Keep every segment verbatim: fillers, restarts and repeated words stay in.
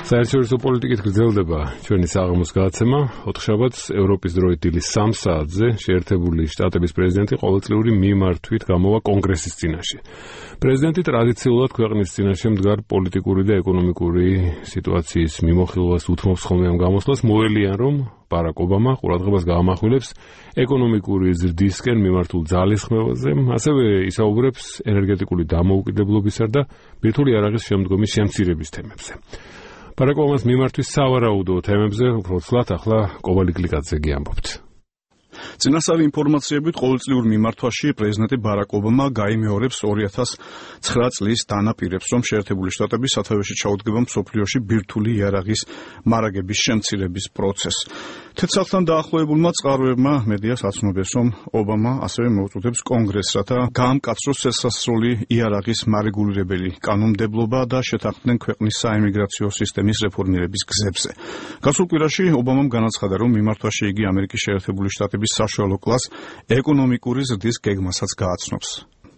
საერთაშორისო პოლიტიკით გრძელდება ჩვენი საღამოს გადაცემა. ოთხშაბათს ევროპის დროით დილის სამ საათზე შეერთებული შტატების პრეზიდენტი ყოველწლიური მიმართვით გამოვა კონგრესის წინაშე. პრეზიდენტი ტრადიციულად ქვეყნის წინაშე მდგარ პოლიტიკური და ეკონომიკური სიტუაციის მიმოხილვას უთმობს ხოლმე ამ გამოსვლას, მოელიან რომ ბარაკ ობამა ყურადღებას გაამახვილებს ეკონომიკური ზრდისკენ მიმართულ ძალისხმევაზე, ასევე ისაუბრებს ენერგეტიკული დამოუკიდებლობისა და ბირთვული იარაღის შემდგომი შემცირების თემებზე. ბარაკ ობამას მიმართვის სავარაუდო თემებზე უფრო ცლად ახლა კოვალი გლიკაძე გიამბობთ. წინასწარი ინფორმაციებით ყოველწლიურ მიმართვაში პრეზიდენტი ბარაკ ობამა გაიმეორებს ორი ათას ცხრა წლის დანაპირებს, რომ შეერთებული შტატები სათავეში ჩაუდგება მსოფლიოში ბირთვული იარაღის მარაგების შემცირების პროცესს. თეთრსახთან დაახლოებულმა წყაროებმა მედიას აცნობეს, რომ ობამა ასევე მოუწოდებს კონგრესს, რათა გაამკაცროს წესასწაული იარაღის მარეგულირებელი კანონმდებლობა და შეთანხმდნენ ქვეყნის საიმიგრაციო სისტემის რეფორმირების გზებზე. გასულ კვირაში ობამამ განაცხადა, რომ მიმართვაში იგი ამერიკის შეერთებული შტატების საშუალო კლას ეკონომიკური ზრდის გეგმასაც გააცნობს.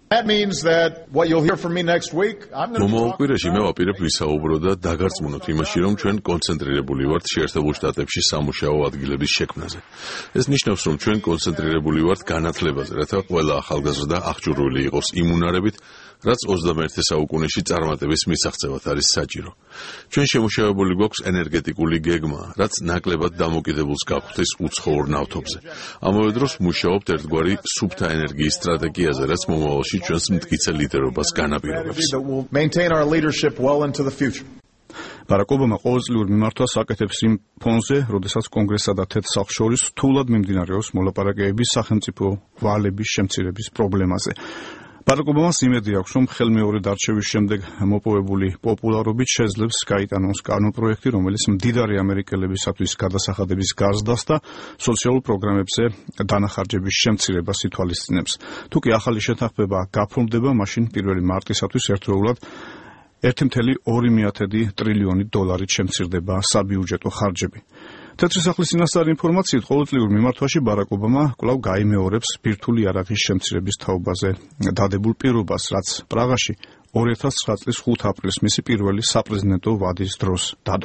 მომავალ კვირაში მე ვაპირებ ვისაუბრო და დაგარწმუნოთ იმაში, რომ ჩვენ კონცენტრირებული ვართ შეერთებულ შტატებში სამუშაო ადგილების შექმნაზე. ეს ნიშნავს, რომ ჩვენ კონცენტრირებული ვართ განათლებაზე, რათა ყველა ახალგაზრდა აღჭურვილი იყოს იმუნარებით, რაც ოცდამეერთე საუკუნეში წარმატების მისაღწევად არის საჭირო. ჩვენ შემუშავებული გვაქვს ენერგეტიკული გეგმა, რაც ნაკლებად დამოკიდებულს გაგვხდის უცხოურ ნავთობზე. ამავე დროს მუშაობთ ერთგვარი სუფთა ენერგიის სტრატეგიაზე, რაც მომავალში ჩვენს მტკიცე ლიდერობას განაპირობებს. ბარაკ ობამა ყოველწლიურ მიმართვას აკეთებს იმ ფონზე, როდესაც კონგრესსა და თეთრ სახლს შორის რთულად მიმდინარეობს მოლაპარაკებები სახელმწიფო ვალების შემცირების პრობლემაზე. ბარაკ ობამას იმედი აქვს, რომ ხელმეორედ არჩევის შემდეგ მოპოვებული პოპულარობით შეძლებს გაიტანოს კანონპროექტი, რომელიც მდიდარი ამერიკელებისათვის გადასახადების გაზრდას და სოციალურ პროგრამებზე დანახარჯების შემცირებას ითვალისწინებს. თუ კი ახალი შეთანხმება გაფორმდება, მაშინ პირველი მარტისათვის ერთდროულად ერთი კoma ორი ტრილიონი დოლარით შემცირდება საბიუჯეტო ხარჯები. თეთრი სახლის წინასწარი ინფორმაციით ყოველწლიურ მიმართვაში ბარაკ ობამა კვლავ გაიმეორებს ბირთვული იარაღის შემცირების თაობაზე დადებულ პირობას, რაც პრაღაში ორი ათას ცხრა წლის ხუთი აპრილის მისი პირველი საპრეზიდენტო ვადის დროს დადო.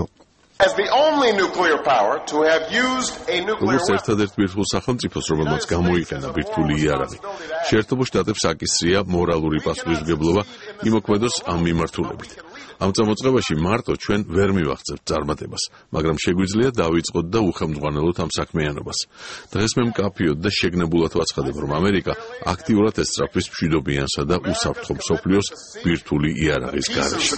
როგორც ერთადერთ ბირთვულ სახელმწიფოს, რომელმაც გამოიყენა ბირთვული იარაღი, შეერთებულ შტატებს აკისრია მორალური პასუხისმგებლობა იმოქმედოს ამ მიმართულებით. ამ წამოწყებაში მარტო ჩვენ ვერ მივახცევთ წარმატებას, მაგრამ შეგვიძლია დავიწყოთ და უხელმძღვანელოთ ამ საქმიანობას. დღეს მე მკაფიოდ და შეგნებულად ვაცხადებ, რომ ამერიკა აქტიურად ესწრაფვის მშვიდობიანსა და უსაფრთხო მსოფლიოს ბირთვული იარაღის გარეშე.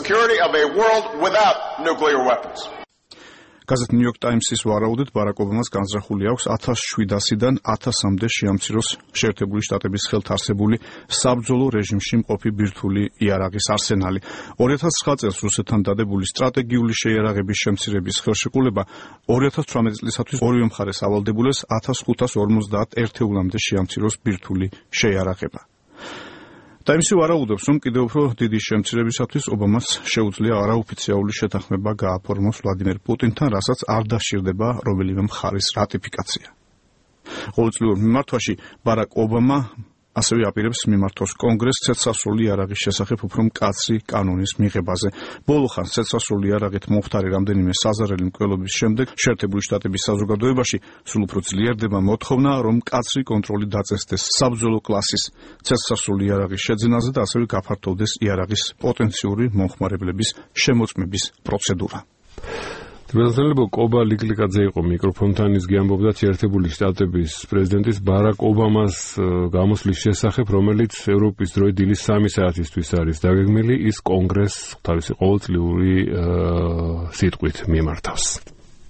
გაზეთ New York Times-ის ვარაუდით ბარაკ ობამას განზრახული აქვს ათას შვიდასიდან ათასამდე შეამციროს შეერთებული შტატების ხელთ არსებული საბრძოლო რეჟიმში მყოფი ბირთვული იარაღის არსენალი. ორი ათას ცხრა წელს რუსეთთან დადებული სტრატეგიული შეიარაღების შემცირების ხელშეკრულება ორი ათას თვრამეტი წლისათვის ორივე მხარეს ავალდებულეს ათას ხუთას ორმოცდაათ ერთეულამდე შეამციროს ბირთვული შეიარაღება. Times-ი ვარაუდობს, რომ კიდევ უფრო დიდი შემცირებისათვის ობამას შეუძლია არაოფიციალური შეთანხმება გააფორმოს ვლადიმერ პუტინთან, რასაც არ დასჭირდება რომელიმე მხარის რატიფიკაცია. ყოველწლიურ მიმართვაში ბარაკ ობამა ასევე აპირებს მიმართოს კონგრესს ცეცხლსასროლი იარაღის შესახებ უფრო მკაცრი კანონის მიღებაზე. ბოლო ხანს ცეცხლსასროლი იარაღით მომხდარი რამდენიმე საზარელი მკვლელობის შემდეგ შეერთებული შტატების საზოგადოებაში სულ უფრო ძლიერდება მოთხოვნა, რომ მკაცრი კონტროლი დაწესდეს საბრძოლო კლასის ცეცხლსასროლი იარაღის შეძენაზე და ასევე გაფართოვდეს იარაღის პოტენციური მომხმარებლების შემოწმების პროცედურა. Თბილისელებო კოვალი გლიკაძე იყო მიკროფონთან, ის გიამბობდა შეერთებული შტატების პრეზიდენტის ბარაკ ობამას გამოსვლის შესახებ, რომელიც ევროპის დროით დილის სამი საათისთვის არის დაგეგმილი, ის კონგრესს თავისი ყოველწლიური სიტყვით მიმართავს.